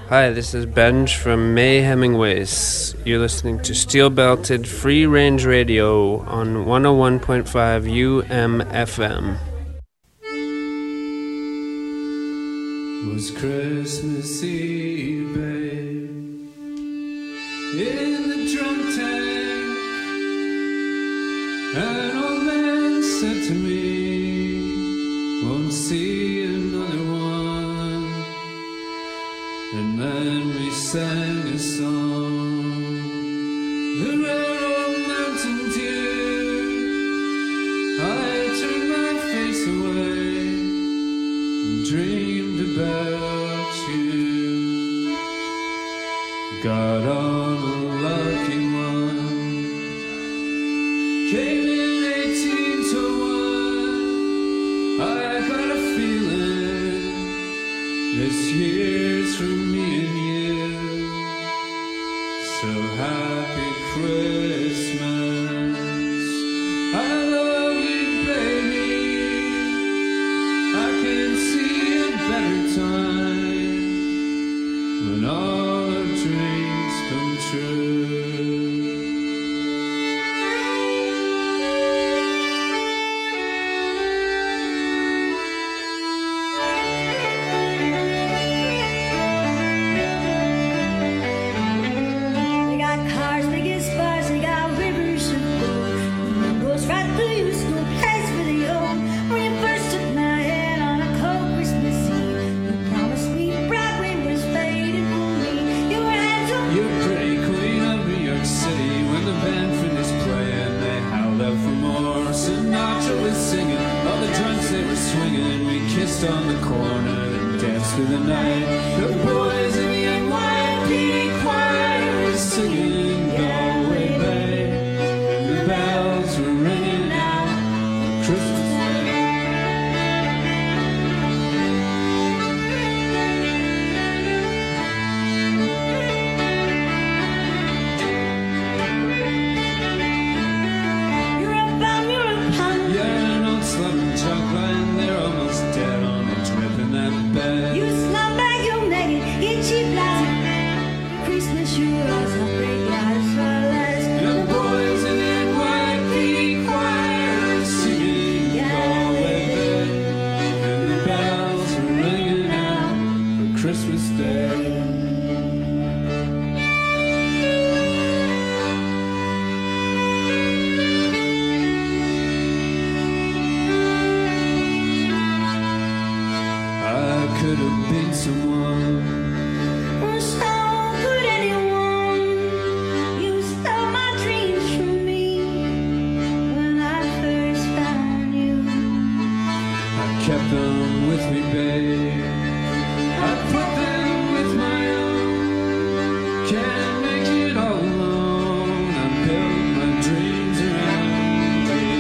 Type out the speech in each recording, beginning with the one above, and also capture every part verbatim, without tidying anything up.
Hi, this is Benj from May Hemingways. You're listening to Steel Belted Free Range Radio on one oh one point five U M F M. It was Christmas Eve, babe, in the drunk tank. An old man said to me, won't see another one. And then we sang a song, the red old mountain dew. I turned my face away and dreamed about you. Got on a lucky one, came in eighteen to one. I got a feeling this year's for me and you. So happy Christmas, I love you, baby. I can see a better time when all our dreams come true. On the corner and danced through the night. The boys in the N Y P D choir were singing Galway Bay, and the bells were ringing out for Christmas You're a bum, you're a pun. Yeah, an old slum and junk line, they're almost dead on the drip in that bed. You slum bag, you naked, itchy blouse. Christmas, you are so big, as well as the boys in the N Y P D choir singing Galway Bay, and the bells are ringing out for Christmas Day. Could have been someone, or so could anyone. You stole my dreams from me when I first found you. I kept them with me, babe. I put them with my own. Can't make it all alone. I built my dreams around you.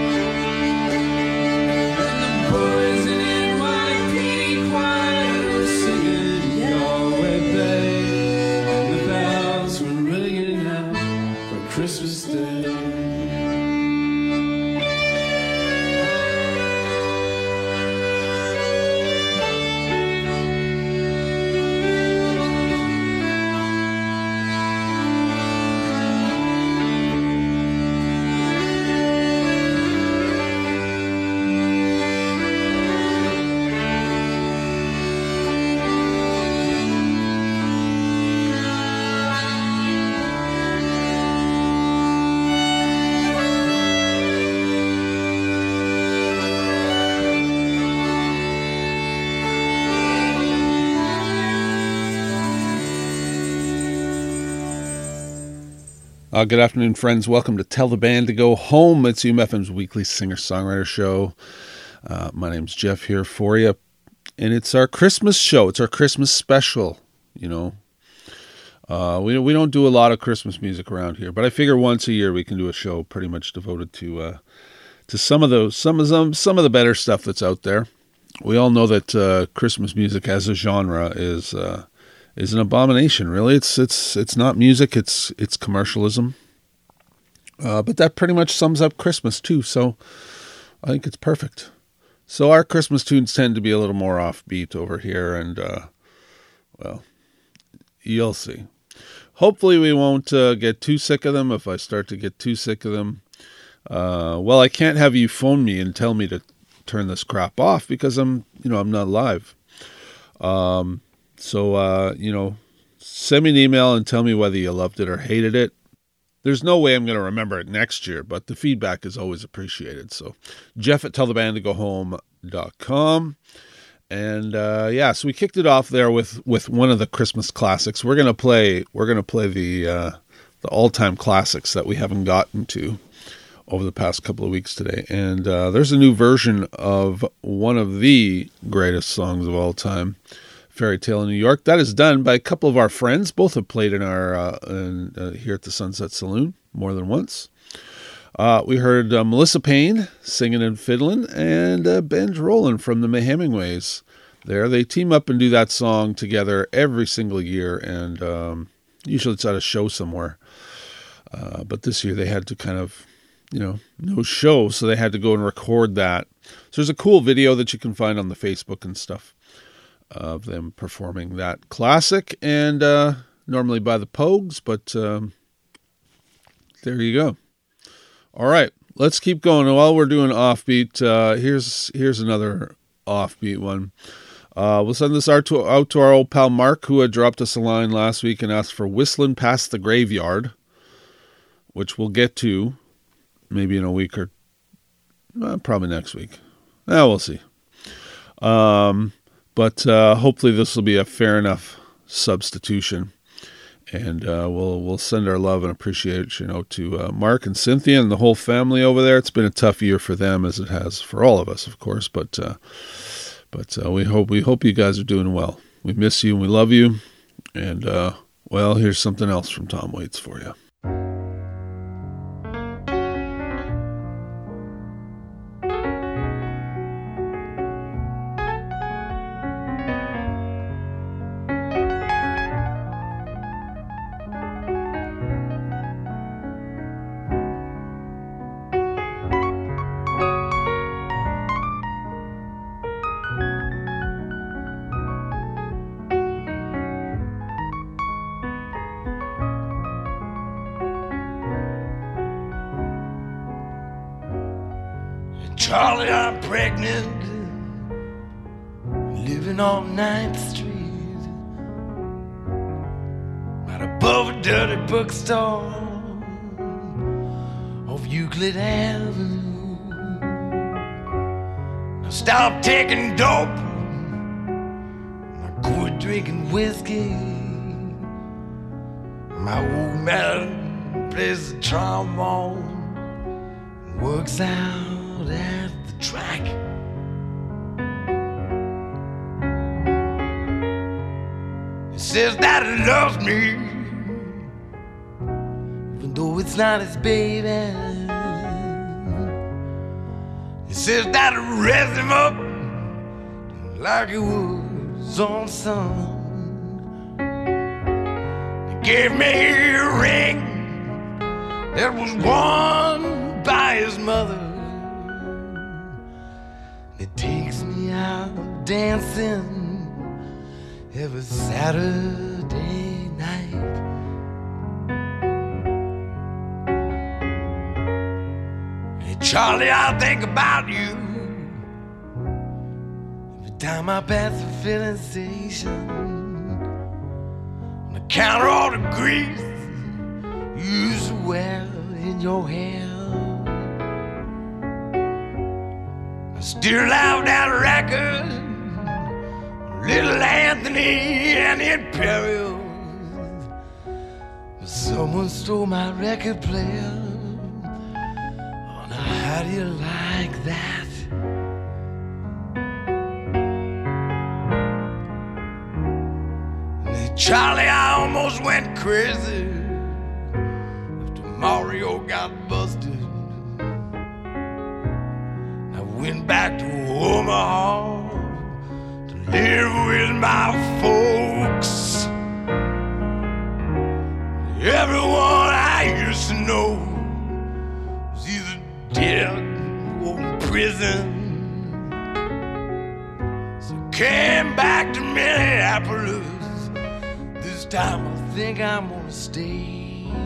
And the boys in N Y P D choir singing Galway Bay, and the bells were ringing out for Christmas Day. Uh, good afternoon, friends. Welcome to Tell the Band to Go Home. It's U M F M's weekly singer-songwriter show. Uh, my name's Jeff here for you. And it's our Christmas show. It's our Christmas special, you know. Uh, we, we don't do a lot of Christmas music around here, but I figure once a year we can do a show pretty much devoted to uh, to some of those, some of them, some of the better stuff that's out there. We all know that uh, Christmas music as a genre is... Uh, is an abomination, really. It's it's it's not music, it's it's commercialism. Uh, but that pretty much sums up Christmas too, so I think it's perfect. So our Christmas tunes tend to be a little more offbeat over here, and uh, well, You'll see. Hopefully we won't uh, get too sick of them. If I start to get too sick of them, uh, well, I can't have you phone me and tell me to turn this crap off because I'm, you know, I'm not live. Um, so, uh, you know, send me an email and tell me whether you loved it or hated it. There's no way I'm going to remember it next year, but the feedback is always appreciated. So Jeff at tell the band to go home dot com. And uh, yeah, so we kicked it off there with, with one of the Christmas classics. We're gonna play we're gonna play the uh, the all time classics that we haven't gotten to over the past couple of weeks today. And uh, there's a new version of one of the greatest songs of all time, Fairy Tale in New York. That is done by a couple of our friends. Both have played in our uh, in, uh, here at the Sunset Saloon more than once. Uh, we heard uh, Melissa Payne singing and fiddling, and uh, Benj Roland from the May Hemingways. There, they team up and do that song together every single year, and um, usually it's at a show somewhere. Uh, but this year they had to kind of, you know, no show, so they had to go and record that. So there's a cool video that you can find on the Facebook and stuff of them performing that classic, and uh, normally by the Pogues, but um, there you go. All right, let's keep going. While we're doing offbeat, uh, here's here's another offbeat one. Uh, we'll send this out to, out to our old pal Mark, who had dropped us a line last week and asked for Whistling Past the Graveyard, which we'll get to maybe in a week or uh, probably next week. Eh, we'll see. Um, but uh, hopefully this will be a fair enough substitution. And uh, we'll we'll send our love and appreciation out to uh, Mark and Cynthia and the whole family over there. It's been a tough year for them, as it has for all of us, of course. But uh, but uh, we hope we hope you guys are doing well. We miss you and we love you. And uh, well, here's something else from Tom Waits for you. Charlie, I'm pregnant, living on ninth Street, right above a dirty bookstore off Euclid Avenue. Now stop taking dope, I quit drinking whiskey. My old man plays the trombone and works out at the track. He says that he loves me, even though it's not his baby. He says that he raised him up like he was on son. He gave me a ring that was worn by his mother. It takes me out dancing every Saturday night. Hey Charlie, I think about you every time I pass the filling station. On account of all the grease you used to wear in your hair. Still have that record, Little Anthony and the Imperials. But someone stole my record player. Oh, now how do you like that? And then Charlie, I almost went crazy after Mario got busted. Went back to Omaha to live with my folks. Everyone I used to know was either dead or in prison. So came back to Minneapolis, this time I think I'm gonna stay.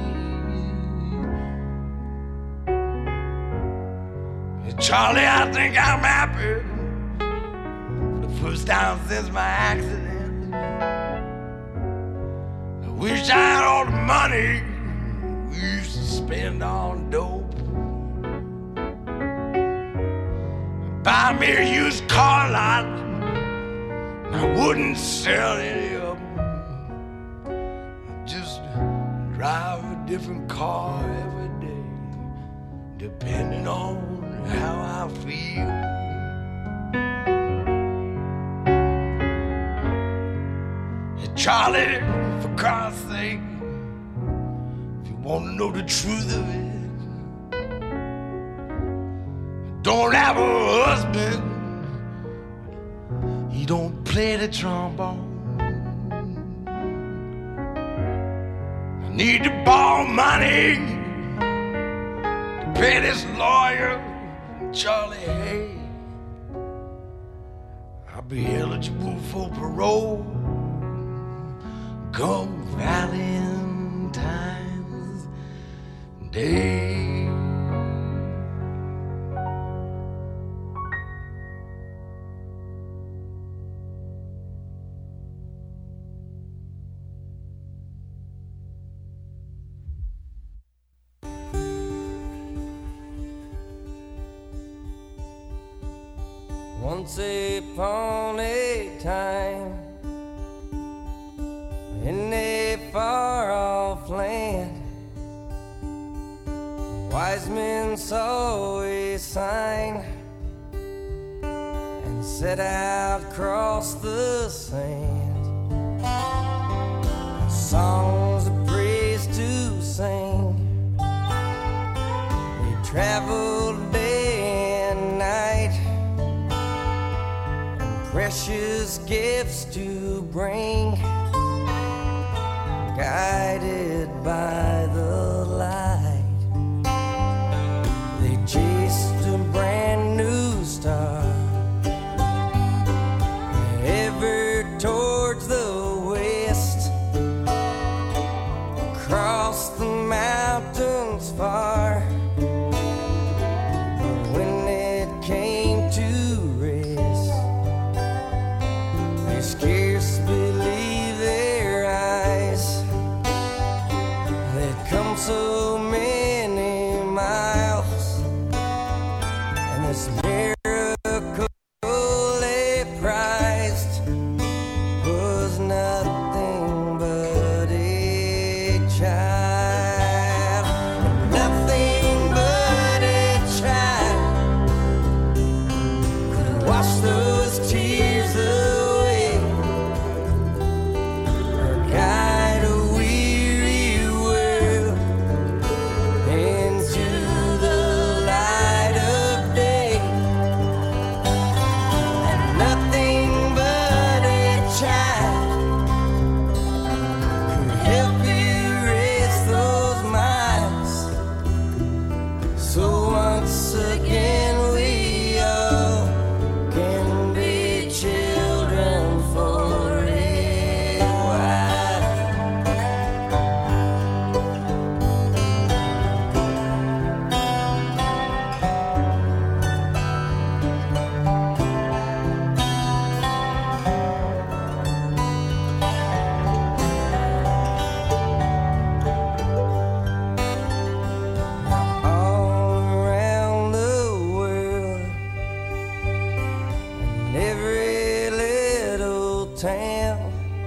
Charlie, I think I'm happy for the first time since my accident. I wish I had all the money we used to spend on dope. Buy me a used car lot, and I wouldn't sell any of them. I'd just drive a different car every day, depending on how I feel. Hey, Charlie, for Christ's sake, if you want to know the truth of it, don't have a husband, he don't play the trombone. I need to borrow money to pay this lawyer, Charlie, hey, I'll be eligible for parole come Valentine's Day. Once upon a time, in a far-off land, wise men saw a sign and set out across the sand, songs of praise to sing. They traveled day and night, precious gifts to bring, guided by the light. They chased a brand new star, ever towards the west, across the mountains far. But when it came to rest, they scarce believed their eyes. They'd come so many miles, and this miracle they prized was nothing but a child. Nothing but a child could wash those tears away, or guide a weary world into the light of day. And nothing but a child could help you race those miles. So once again we all can be children for a while. All around the world, in every little town,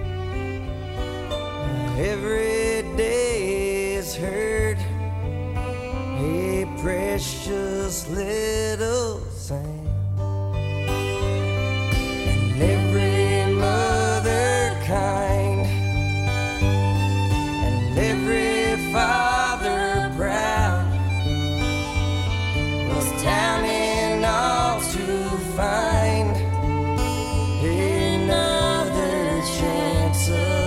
every day is heard a precious little sound. And every mother kind, and every father proud, was counting all to find another chance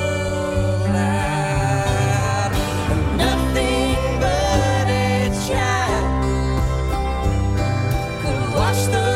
allowed. And nothing but a child could wash the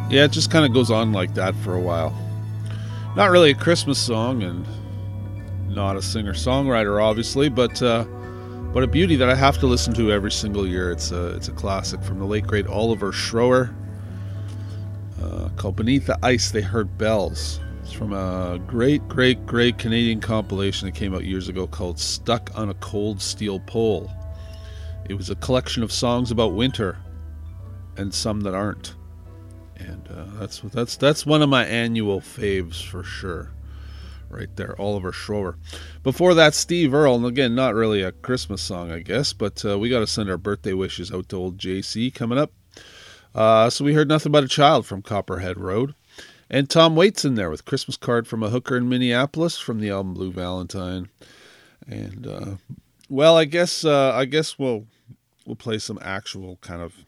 Yeah, it just kind of goes on like that for a while. Not really a Christmas song, and not a singer-songwriter, obviously, but uh, but a beauty that I have to listen to every single year. It's a, it's a classic from the late, great Oliver Schroer, uh, called Beneath the Ice They Heard Bells. It's from a great, great, great Canadian compilation that came out years ago called Stuck on a Cold Steel Pole. It was a collection of songs about winter, and some that aren't. And uh, that's that's that's one of my annual faves for sure, right there, Oliver Schroer. Before that, Steve Earle, and again, not really a Christmas song, I guess, but uh, we got to send our birthday wishes out to old J C coming up. Uh, so we heard Nothing But a Child from Copperhead Road, and Tom Waits in there with Christmas Card from a Hooker in Minneapolis from the album Blue Valentine. And uh, well, I guess uh, I guess we'll we'll play some actual kind of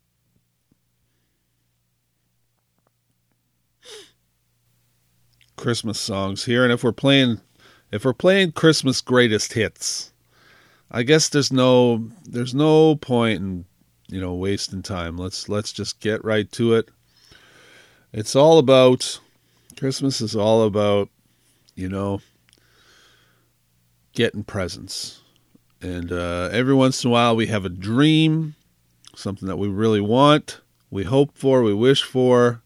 Christmas songs here, and if we're playing if we're playing Christmas greatest hits, I guess there's no there's no point in, you know, wasting time. Let's let's just get right to it. It's all about Christmas is all about, you know, getting presents. And uh, every once in a while we have a dream, something that we really want, we hope for, we wish for.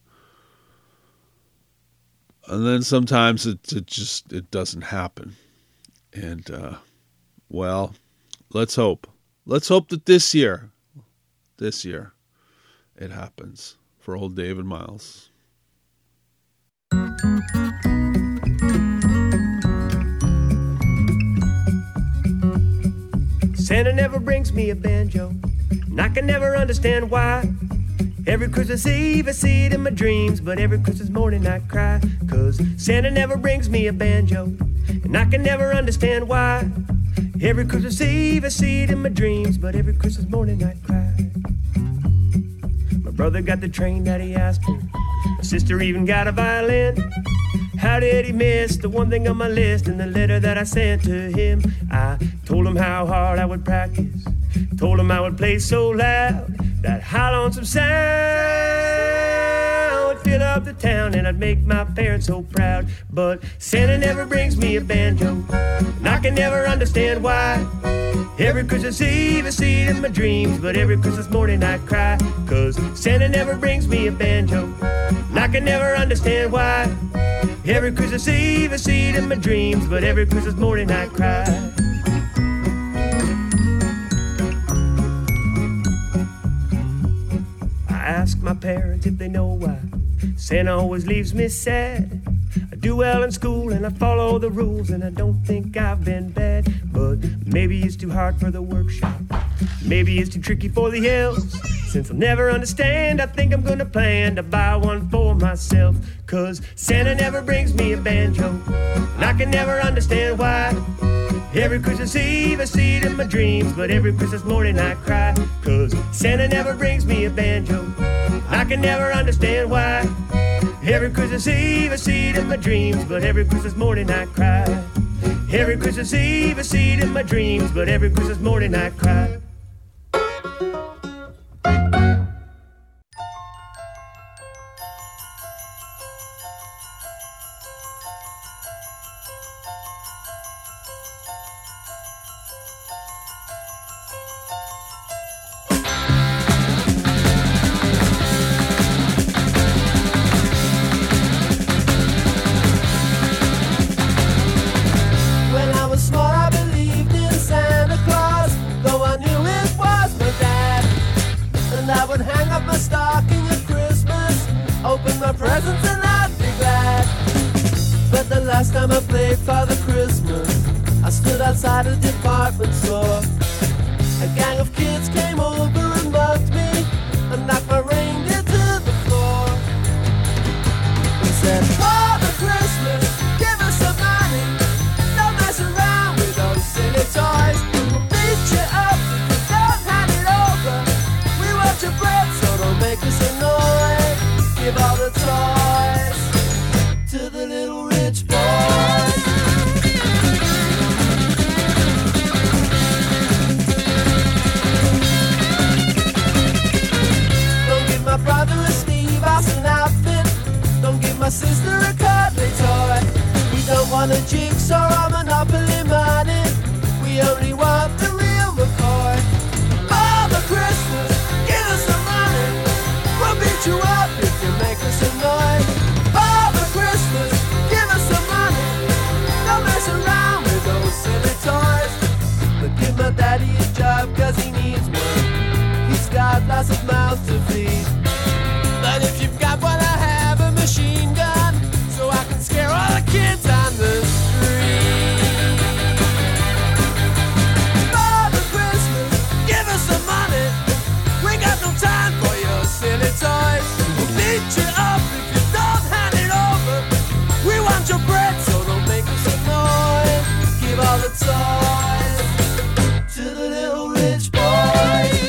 And then sometimes it, it just, it doesn't happen. And, uh, well, let's hope. Let's hope that this year, this year, it happens for old David Miles. Santa never brings me a banjo, and I can never understand why. Every Christmas Eve I see it in my dreams, but every Christmas morning I cry, 'cause Santa never brings me a banjo, and I can never understand why. Every Christmas Eve I see it in my dreams, but every Christmas morning I cry. My brother got the train that he asked for, my sister even got a violin. How did he miss the one thing on my list in the letter that I sent to him? I told him how hard I would practice, told him I would play so loud that high lonesome sound would fill up the town, and I'd make my parents so proud. But Santa never brings me a banjo, and I can never understand why. Every Christmas Eve I see it in my dreams, but every Christmas morning I cry, 'cause Santa never brings me a banjo, and I can never understand why. Every Christmas Eve I see it in my dreams, but every Christmas morning I cry. I ask my parents if they know why Santa always leaves me sad. I do well in school and I follow the rules, and I don't think I've been bad. But maybe it's too hard for the workshop, maybe it's too tricky for the elves. Since I'll never understand, I think I'm gonna plan to buy one for myself. 'Cause Santa never brings me a banjo, and I can never understand why. Every Christmas Eve I see it in my dreams, but every Christmas morning I cry. 'Cause Santa never brings me a banjo, I can never understand why. Every Christmas Eve I see it in my dreams, but every Christmas morning I cry. Every Christmas Eve I see it in my dreams, but every Christmas morning I cry. want a jigsaw or Monopoly money. We only want the real McCoy. Father Christmas, give us some money. We'll beat you up if you make us annoyed. Father Christmas, give us some money. Don't mess around with those silly toys. But give my daddy a job cause he needs one. He's got lots of mouths to feed. But if you've got one, I have a machine gun, so I can scare all the kids on the street. Father Christmas, give us some money. We got no time for your silly toys. We'll beat you up if you don't hand it over. We want your bread, so don't make us annoyed. Give all the toys to the little rich boys.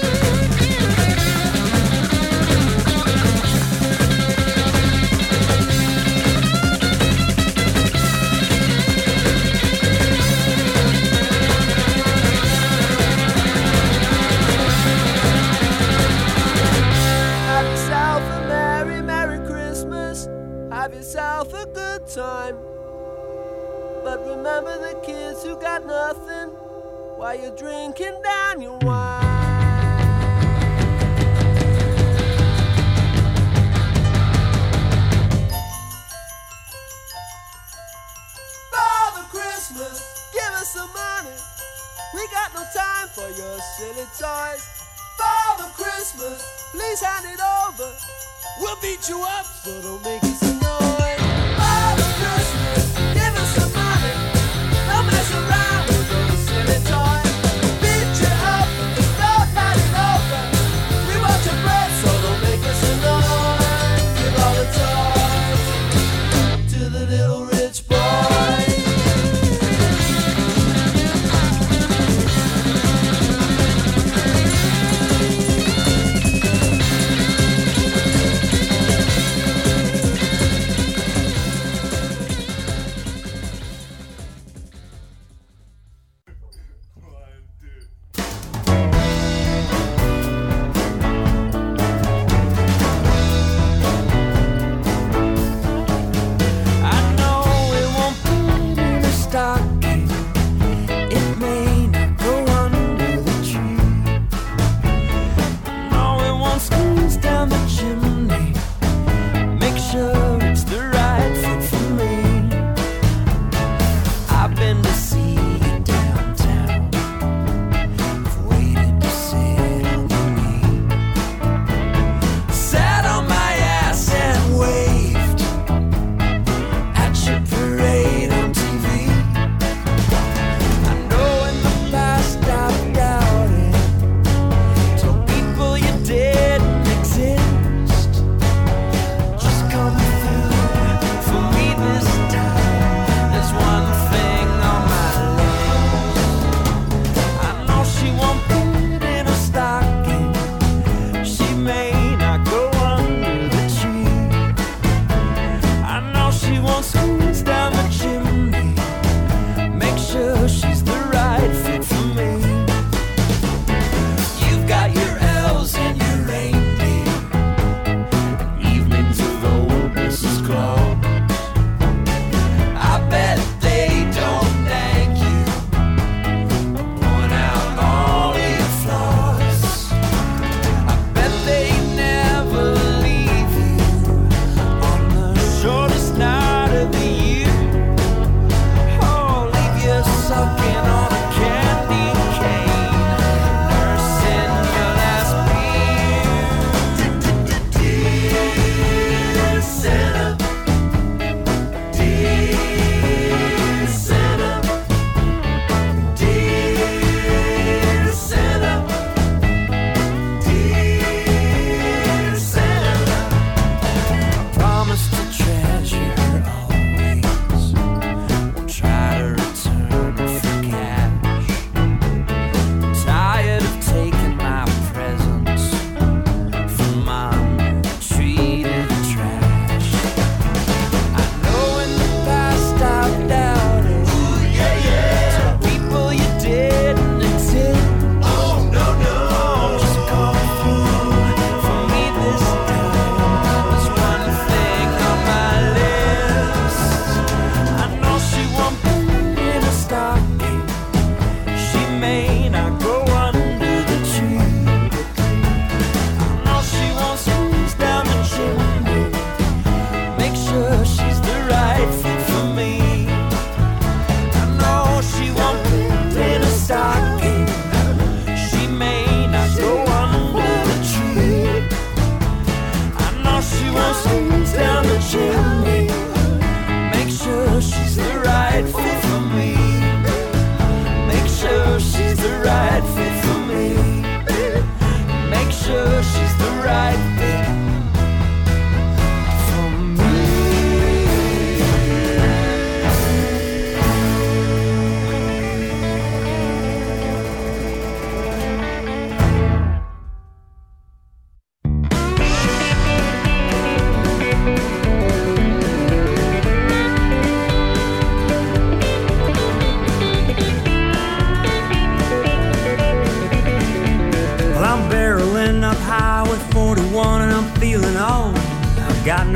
Have yourself a merry, merry Christmas. Have yourself a good time. But remember the kids who got nothing while you're drinking down your wine. Father Christmas, give us some money. We got no time for your silly toys. Father Christmas, please hand it over. We'll beat you up, so don't make us annoyed. Father Christmas, give us some money. Don't mess around with those silly toys. Beat you up, don't hand it over. We want your bread, so don't make us annoyed. Give all the toys to the little rich boys.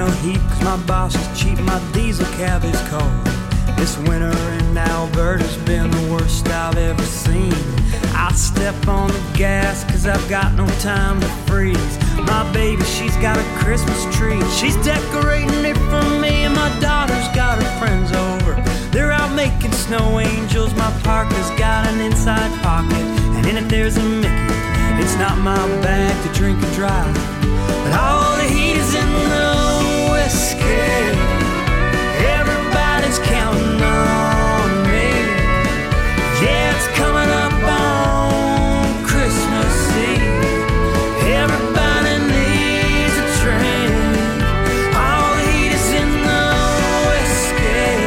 no heat, cause my boss is cheap, my diesel cab is cold. This winter in Alberta's been the worst I've ever seen. I step on the gas cause I've got no time to freeze. My baby, she's got a Christmas tree, she's decorating it for me. And my daughter's got her friends over, they're out making snow angels. My Parker's got an inside pocket, and in it there's a Mickey. It's not my bag to drink and drive, but all the heat is in the whiskey. Everybody's counting on me. Yeah, it's coming up on Christmas Eve. Everybody needs a drink. All the heat is in the whiskey.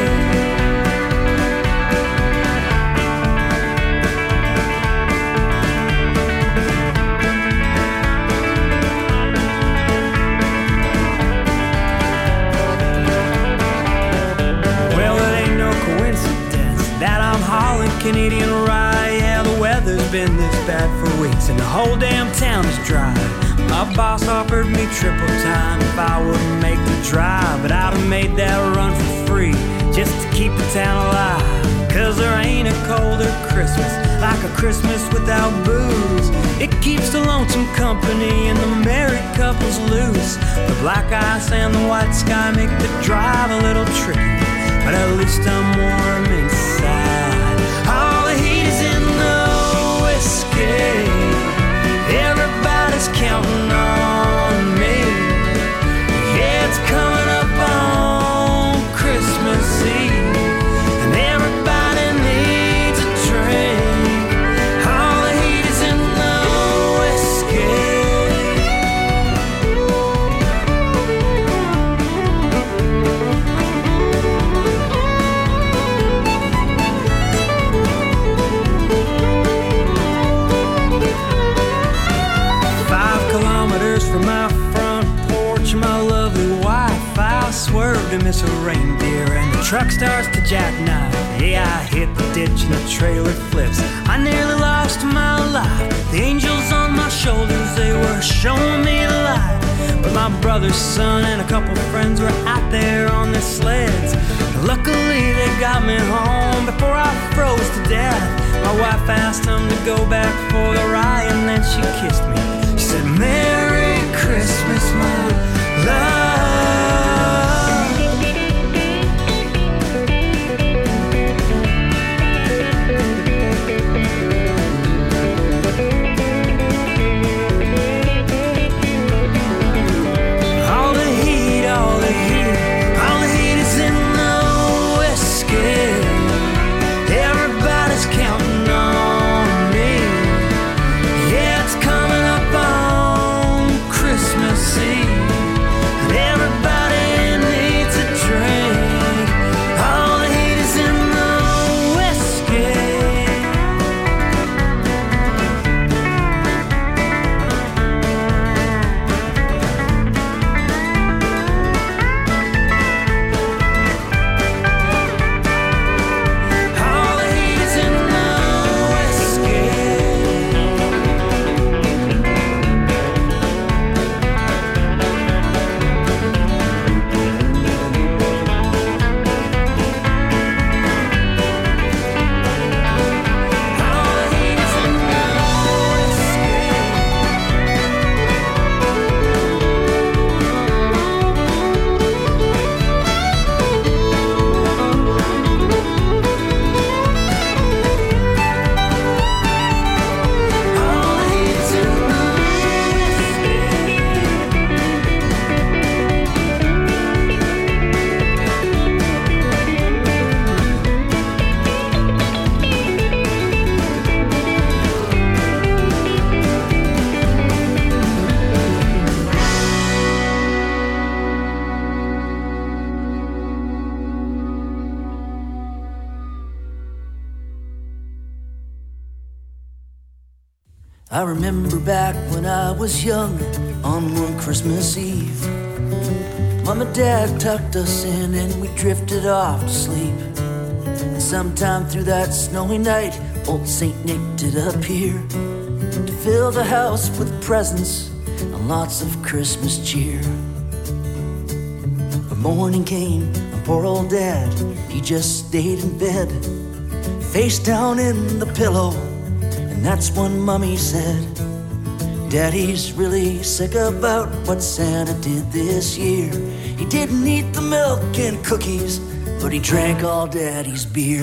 Well, it ain't no coincidence that I'm hauling Canadian rye. Yeah, the weather's been this bad for weeks, and the whole damn town is dry. My boss offered me triple time if I wouldn't make the drive, but I'd have made that run for free just to keep the town alive. Cause there ain't a colder Christmas like a Christmas without booze. It keeps the lonesome company and the married couples loose. The black ice and the white sky make the drive a little tricky, but at least I'm warm inside. All the heat is in the whiskey. Everybody's counting on me. Yeah, it's coming up on Christmas Eve, and everybody needs a drink. All the heat is in the whiskey. From my front porch, my lovely wife, I swerved to miss a reindeer, and the truck starts to jackknife. Yeah, I hit the ditch and the trailer flips. I nearly lost my life. The angels on my shoulders, they were showing me the light. But my brother's son and a couple friends were out there on their sleds. Luckily they got me home before I froze to death. My wife asked them to go back for the rye, and then she kissed me. She said, Merry Christmas, my love. All the heat, all the heat, all the heat is in the whiskey. Everybody's counting on me. Yeah, it's coming up on Christmas Eve, and everybody needs a drink. All the heat is in the whiskey. All the heat is in the whiskey. All the heat is in the whiskey. All the heat is in the I remember back when I was young, on one Christmas Eve, Mom and Dad tucked us in and we drifted off to sleep. And sometime through that snowy night, old Saint Nick did appear to fill the house with presents and lots of Christmas cheer. morning came, my poor old dad, he just stayed in bed, face down in the pillow. And that's when Mommy said, Daddy's really sick about what Santa did this year. He didn't eat the milk and cookies, but he drank all Daddy's beer.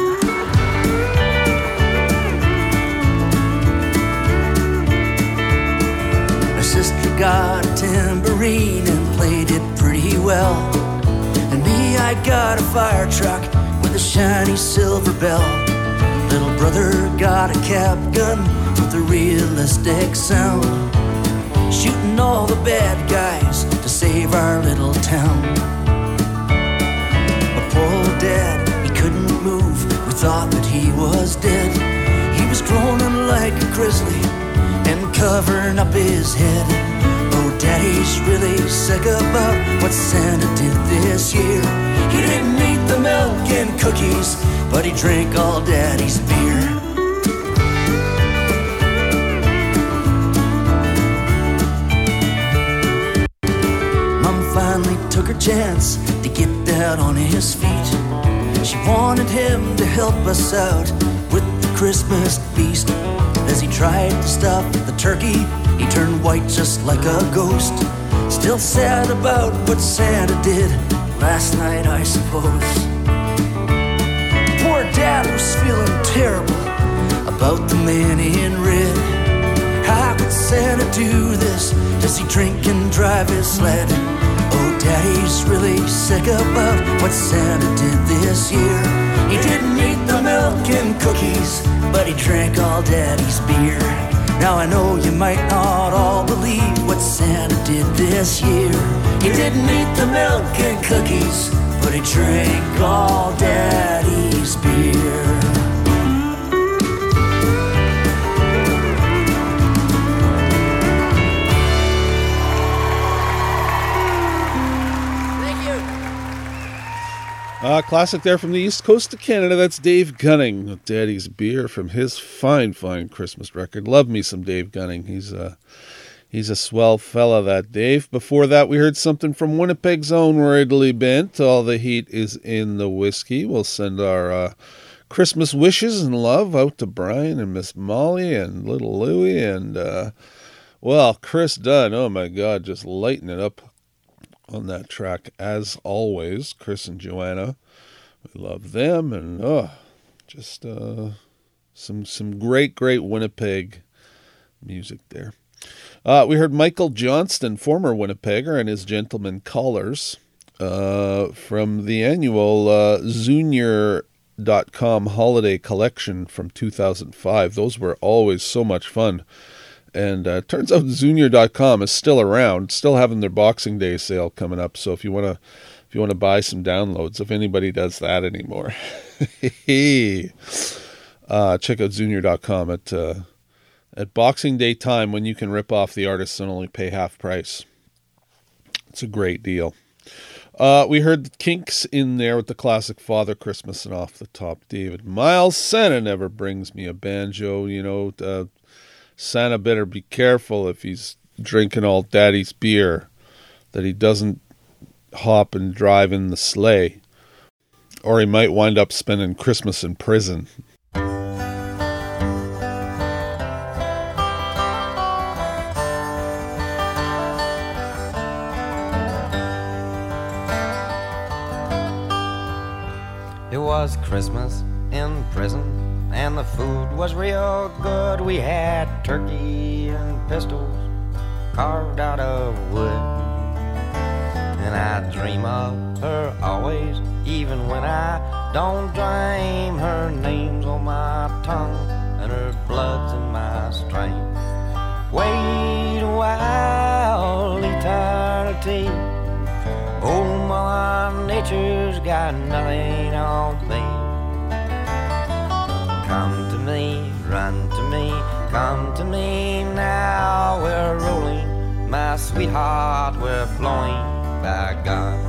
My sister got a tambourine and played it pretty well. And me, I got a fire truck with a shiny silver bell. Little brother got a cap gun with a realistic sound, shooting all the bad guys to save our little town. My poor old dad, he couldn't move, we thought that he was dead. He was groaning like a grizzly and covering up his head. Oh, Daddy's really sick about what Santa did this year. He didn't eat the milk and cookies, but he drank all Daddy's beer. Mom finally took her chance to get Dad on his feet. She wanted him to help us out with the Christmas beast. As he tried to stuff the turkey, he turned white just like a ghost. Still sad about what Santa did last night, I suppose. Poor Dad was feeling terrible about the man in red. How could Santa do this? Does he drink and drive his sled? Oh, Daddy's really sick about what Santa did this year. He didn't eat the milk and cookies, but he drank all Daddy's beer. Now I know you might not all believe what Santa did this year. He didn't eat the milk and cookies, but he drank all Daddy's beer. Uh, classic there from the east coast of Canada. That's Dave Gunning with Daddy's Beer from his fine, fine Christmas record. Love me some Dave Gunning. He's a, he's a swell fella, that Dave. Before that, we heard something from Winnipeg's own Ridley Bent. All the heat is in the whiskey. We'll send our uh, Christmas wishes and love out to Brian and Miss Molly and little Louie and, uh, well, Chris Dunn. Oh, my God, just lighting it up on that track as always. Chris and Joanna, we love them, and oh, just uh, some some great great Winnipeg music there. Uh, we heard Michael Johnston, former Winnipegger, and his Gentlemen Callers uh, from the annual uh, Zunior dot com holiday collection from two thousand five. Those were always so much fun. And uh, turns out Zunior dot com is still around, still having their Boxing Day sale coming up. So if you want to, if you want to buy some downloads, if anybody does that anymore, uh, check out Zunior dot com at uh, at Boxing Day time, when you can rip off the artists and only pay half price. It's a great deal. Uh, we heard the Kinks in there with the classic Father Christmas, and off the top, David Miles. Santa never brings me a banjo, you know. Uh, Santa better be careful if he's drinking all Daddy's beer, that he doesn't hop and drive in the sleigh, or he might wind up spending Christmas in prison. It was Christmas in prison, and the food was real good. We had turkey and pistols carved out of wood. And I dream of her always, even when I don't dream. Her name's on my tongue, and her blood's in my strength. Wait a while, eternity. Oh, my nature's got nothing on me. Come to me, run to me, come to me now. We're rolling, my sweetheart, we're flowing, by God.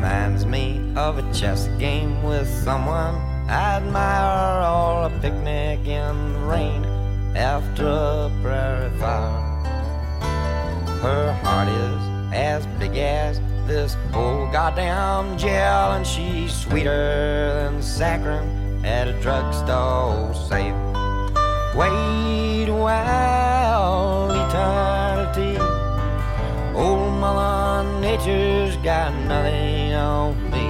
reminds me of a chess game with someone I admire, or a picnic in the rain after a prairie fire. Her heart is as big as this whole goddamn jail, and she's sweeter than saccharin at a drugstore safe. Wait a while, eternity. Old Mother Nature's got nothing on me.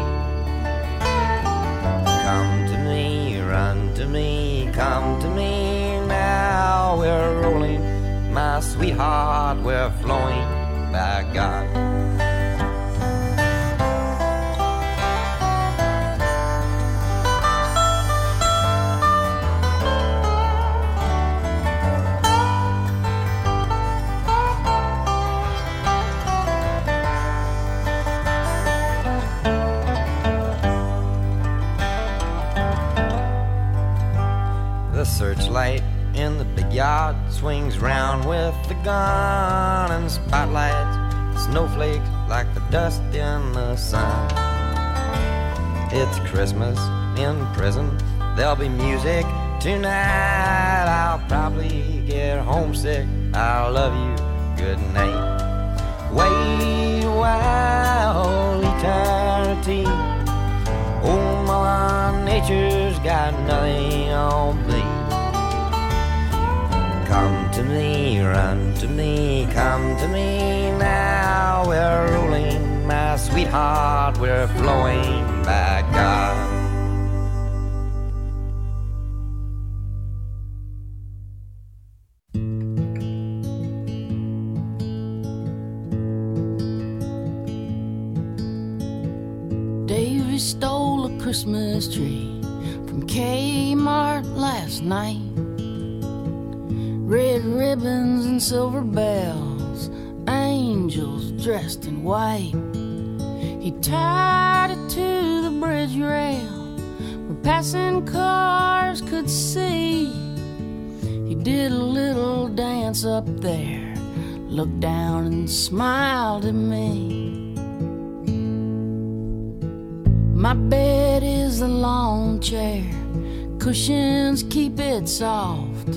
Come to me, run to me, come to me now. We're rolling, my sweetheart, we're flowing, by God. The searchlight in the big yard swings round with the gun, and spotlights, snowflakes like the dust in the sun. It's Christmas in prison, there'll be music tonight. I'll probably get homesick, I love you, good night. Wait a while, eternity. Old Mother Nature's got nothing on me. Come to me, run to me, come to me now. We're rolling, my sweetheart, we're flowing, by God. Davy stole a Christmas tree from Kmart last night. Red ribbons and silver bells, angels dressed in white. He tied it to the bridge rail where passing cars could see. He did a little dance up there, looked down and smiled at me. My bed is a lawn chair, cushions keep it soft.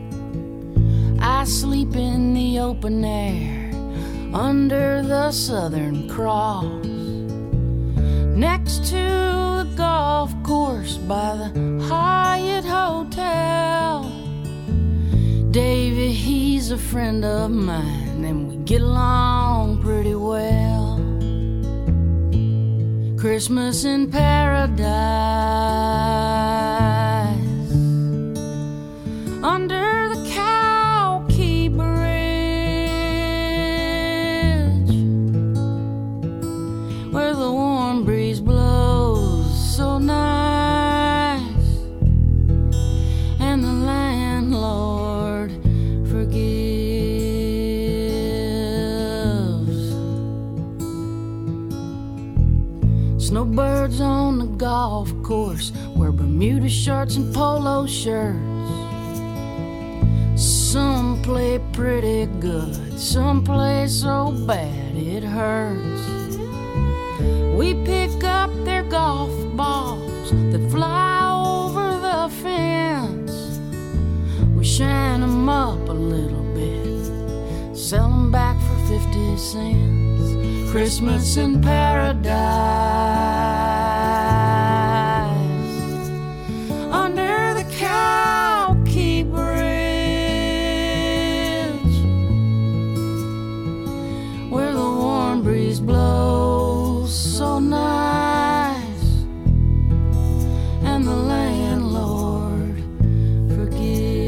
I sleep in the open air under the Southern Cross, next to the golf course by the Hyatt Hotel. Davy, he's a friend of mine, and we get along pretty well. Christmas in paradise, under the Cow Key Bridge, where the warm breeze blows so nice, and the landlord forgives. Snowbirds on the golf course wear Bermuda shorts and polo shirts. Some play pretty good, some play so bad it hurts. We pick up their golf balls that fly over the fence. We shine them up a little bit, sell them back for fifty cents. Christmas in paradise, under the Cow Key Bridge, where the warm breeze blows so nice, and the landlord forgives.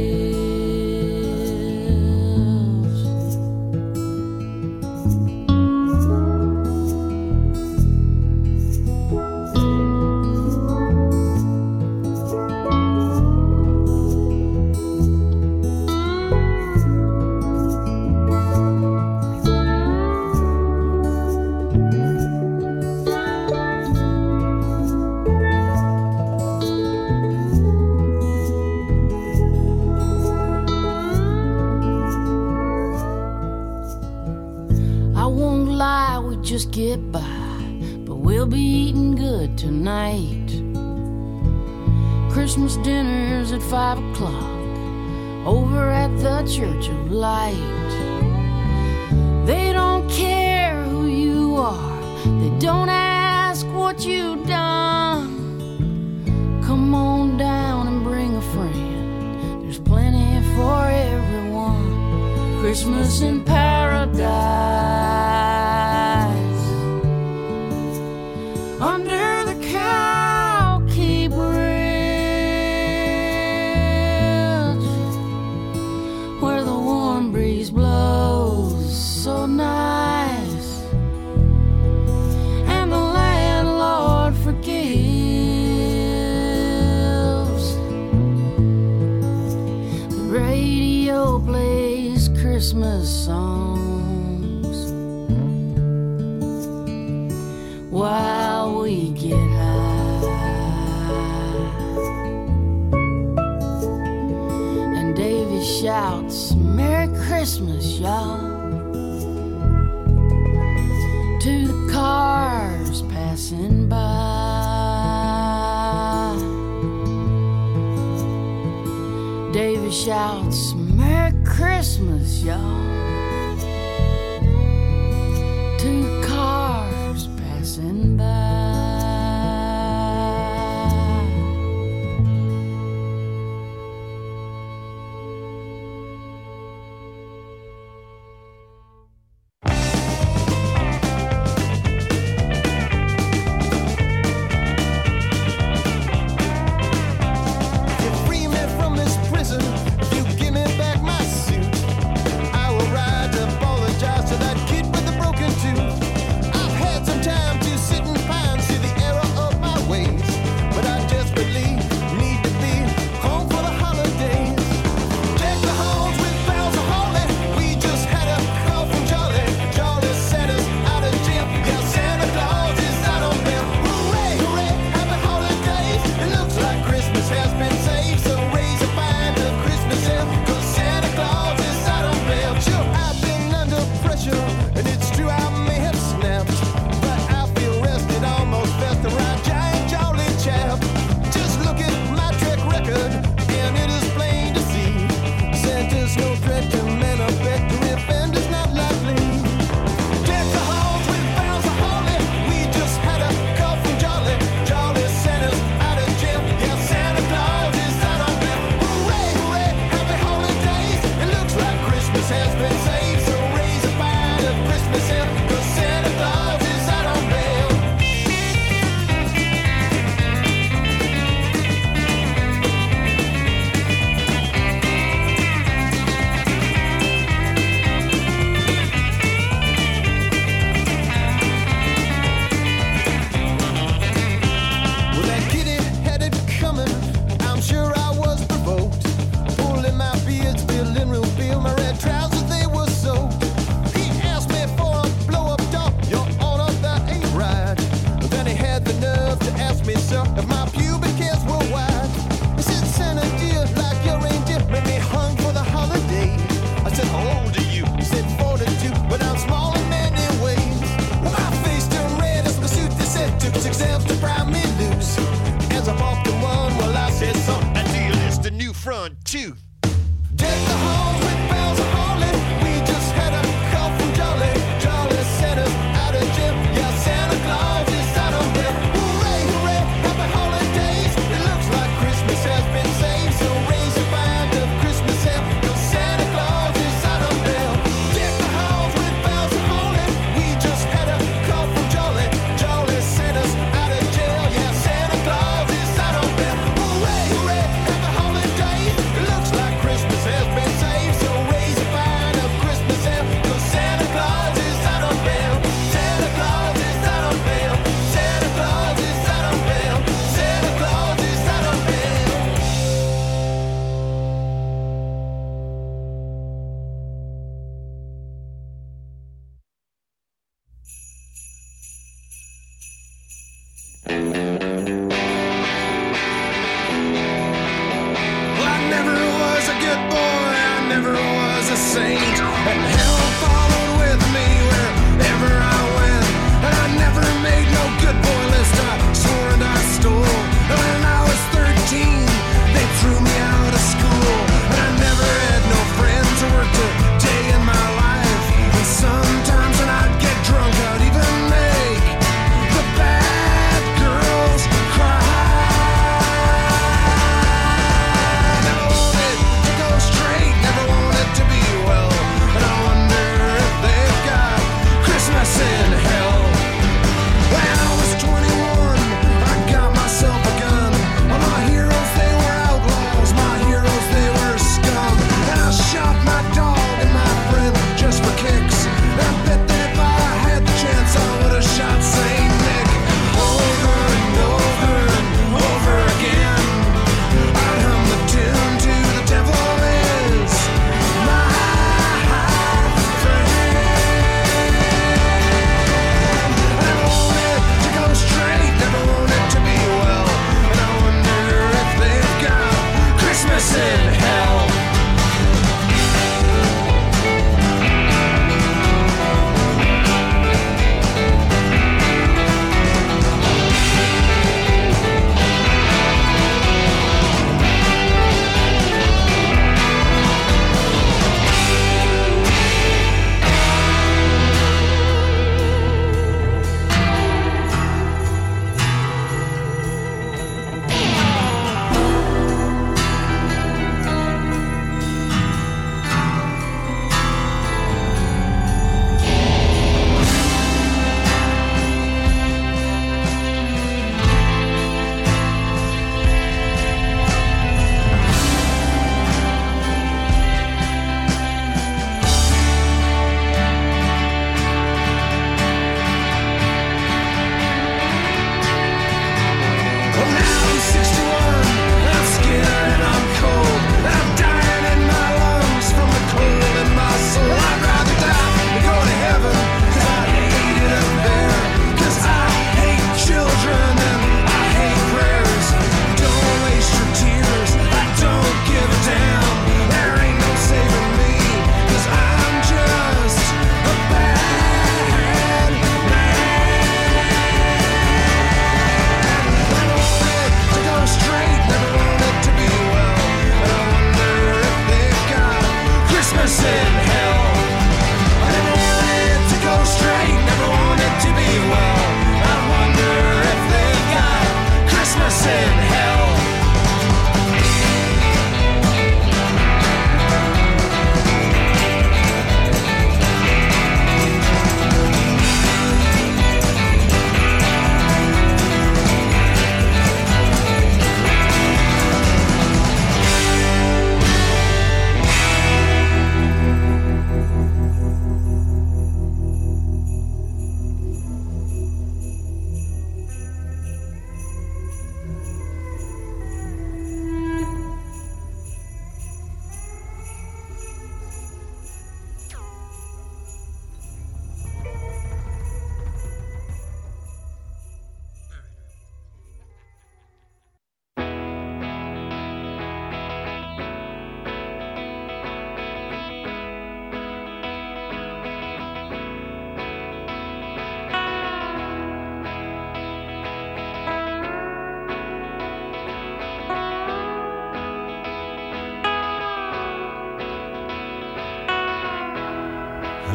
Just get by, but we'll be eating good tonight. Christmas dinner's at five o'clock over at the Church of Light. They don't care who you are, they don't ask what you've done. Come on down and bring a friend, there's plenty for everyone. Christmas in paradise, under the Cow-Key Bridge, where the warm breeze blows so nice, and the landlord forgives. The radio plays Christmas songs while we get high, and Davy shouts, "Merry Christmas, y'all," to the cars passing by. Davy shouts, "Merry Christmas, y'all," to the cars passing by. Free me from this prison. If you give me back my suit, I will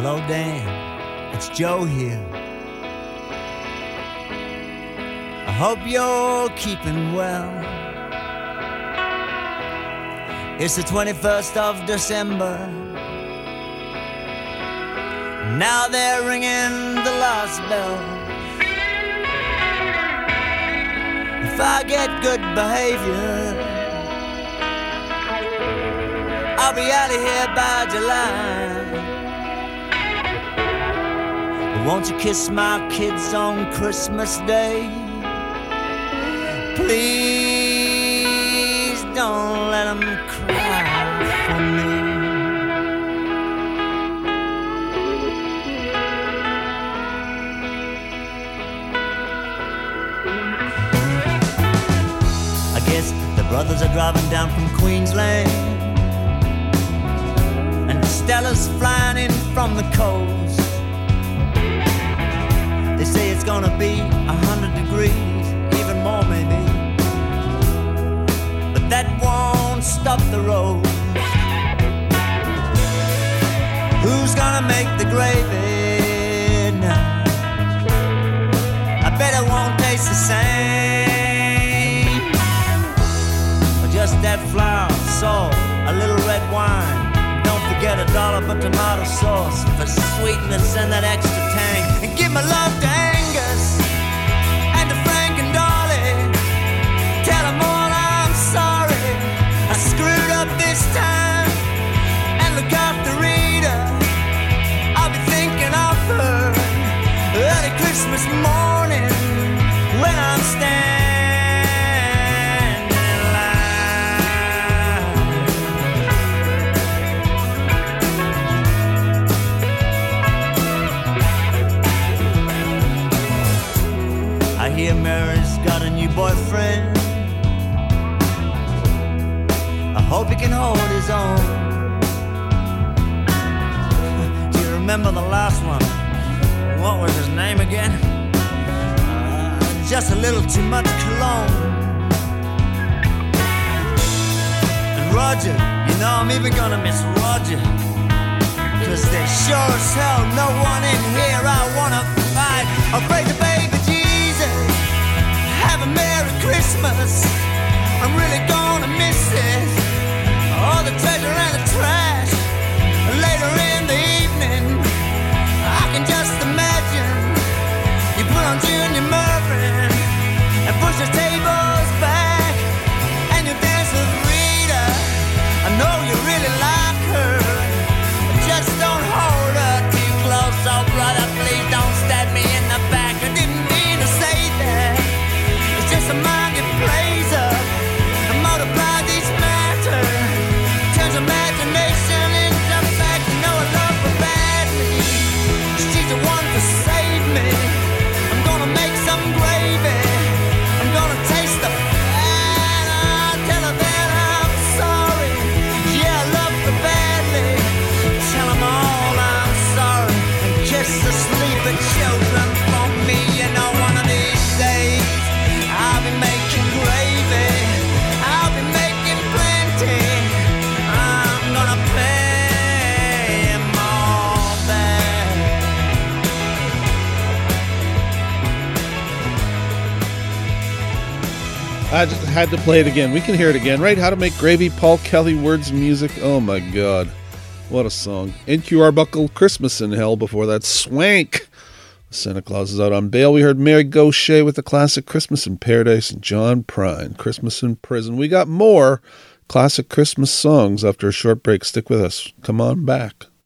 Hello, Dan. It's Joe here. I hope you're keeping well. It's the twenty-first of December. Now they're ringing the last bell. If I get good behavior, I'll be out of here by July. Won't you kiss my kids on Christmas Day? Please don't let them cry for me. I guess the brothers are driving down from Queensland, and Stella's flying in from the coast. They say it's gonna be a hundred degrees, even more maybe, but that won't stop the road. Who's gonna make the gravy now? I bet it won't taste the same. But just that flour, salt, a little red wine. Don't forget a dollop of tomato sauce for sweetness and that extra tang. And give my love to Angus and to Frank and Dolly. Tell them all I'm sorry, I screwed up this time. And look after Rita, I'll be thinking of her early Christmas morning when I'm standing. I hear Mary's got a new boyfriend. I hope he can hold his own. Do you remember the last one? What was his name again? Uh, just a little too much cologne. And Roger, you know I'm even gonna miss Roger, 'cause there's sure as hell no one in here I wanna fight. I'll pray the baby have a Merry Christmas. I'm really gonna miss it. All the treasure and the trash. Later in the evening, I can just imagine you put on Junior Murphy and push the tables back, and you dance with Rita. I know you really like her, but just don't hold her too close. Oh brother, please don't stab me in the back. I didn't mean to say that. Just a mind that plays up and multiply these matter, turns imagination into fact. You know I love her badly. She's the one to save me. I'm gonna make some gravy. I'm gonna taste the fat. I'll tell her that I'm sorry. Yeah, I love her badly. Tell them all I'm sorry and kiss the sleeping children for me. You know, one of these days I'll be making gravy, I'll be making plenty. I'm gonna pay him all back. I just had to play it again. We can hear it again, right? How to Make Gravy, Paul Kelly, words and music. Oh my God, what a song. N Q Arbuckle, Christmas in Hell. Before that, Swank. Santa Claus is out on bail. We heard Mary Gauthier with the classic Christmas in Paradise and John Prine, Christmas in Prison. We got more classic Christmas songs after a short break. Stick with us. Come on back.